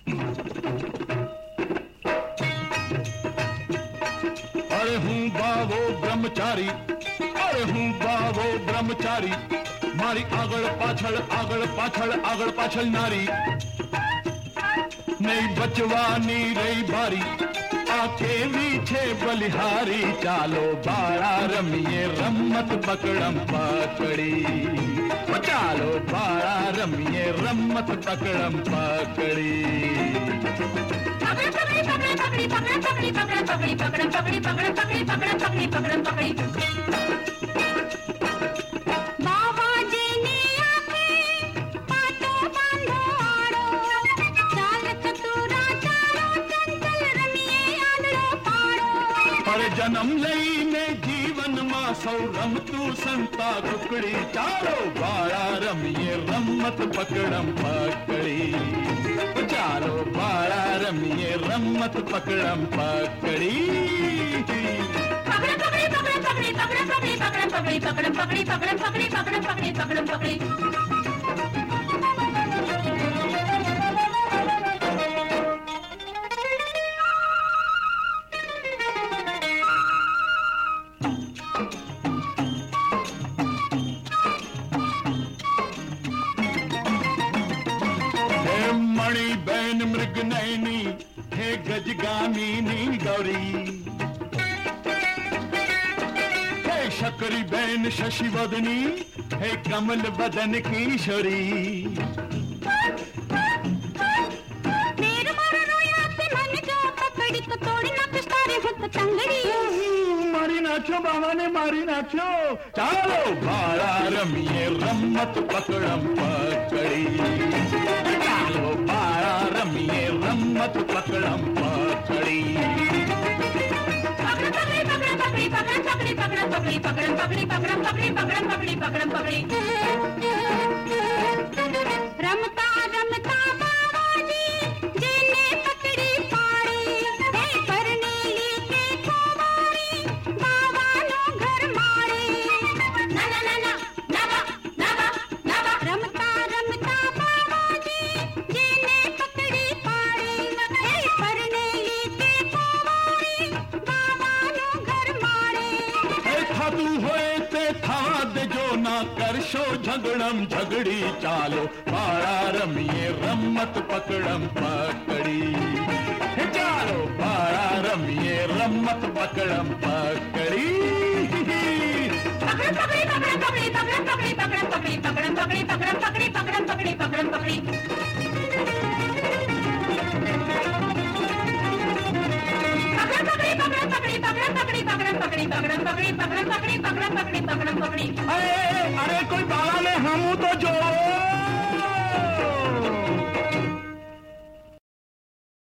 अरे हूँ बावो ब्रह्मचारी, अरे हूँ बावो ब्रह्मचारी, मारी આગળ પાછળ આગળ પાછળ આગળ પાછળ નારી, નહીં બચવાની રહી બારી, આ કેવી છે બલિહારી, ચાલો બાળા રમીએ રમત પકડમ પકડી, ચાલો બાળા રમીએ રમત પકડમ પકડી. पकड़ी पकड़ी पकड़ी पकड़ी पकड़ी पकड़ी पकड़ी पकड़ी पकड़ी पकड़ी पकड़ी पकड़ी पकड़ी पकड़ी पकड़ी बाबा जी ने आके पाटो बांधो आड़ो, चाल चतुरा चालो चंचल रमिए आंधळो पाड़ो. पर जन्म लईने जीवन માં સૌ રમતું સંતા કુકડી, ચાલો બાળા રમીએ રમત પકડમ પકડી, ચાલો બાળા રમીએ રમત પકડમ પકડી. पकड़ पकड़ी पकड़ पकड़ी पकड़ पकड़ी पकड़ पकड़ी पकड़ पकड़ी पकड़ पकड़ी पकड़ पकड़ी पकड़ पकड़ी મણિબેન મૃગનયની, હે ગજગામિની ગૌરી, હે શકરીબેન શશિવદની, હે કમલ વદન કિશોરી. मेरे मारो रोया से मन जो पकड़ी तो तोड़ी ना पिस्तारे हुत तंगड़ी. મારી નાખ્યો બાવાને મારી નાખ્યો, ચાલો બાળા રમીએ રમત પકડમ પકડી, ચાલો બાળા રમીએ રમત પકડમ પકડી. पकड़ पकड़ी पकड़ पकड़ी पकड़ पकड़ी पकड़ पकड़ी पकड़ पकड़ी पकड़ पकड़ी पकड़ पकड़ी पकड़ पकड़ी रमता रमता बाबा जी जेने पकड़ी पाड़ी, हे परनेली के कुमारी बाबा नो घर माड़ी. ना ना ना ना नवा नवा नवा रमता रमता बाबा जी जेने पकड़ी पाड़ी, हे परनेली के कुमारी बाबा नो घर माड़ी. એ થાતું હોય તે થવા દેજો, ના કરશો ઝગડમ ઝગડી, ચાલો બાળા રમીએ રમત પકડમ પકડી, હે ચાલો બાળા રમીએ રમત પકડમ પકડી. पकड़ पकड़ी पकड़ पकड़ी पकड़ पकड़ी पकड़ पकड़ी पकड़ पकड़ी पकड़ पकड़ी पकड़ पकड़ी पकड़ पकड़ी पकड़ पकड़ी पकड़ पकड़ी पकड़ पकड़ी पकड़ पकड़ी पकड़ पकड़ी पकड़ पकड़ी पकड़ पकड़ी पकड़ पकड़ी. અરે અરે કોઈ બાળાને હમું તો જોવો.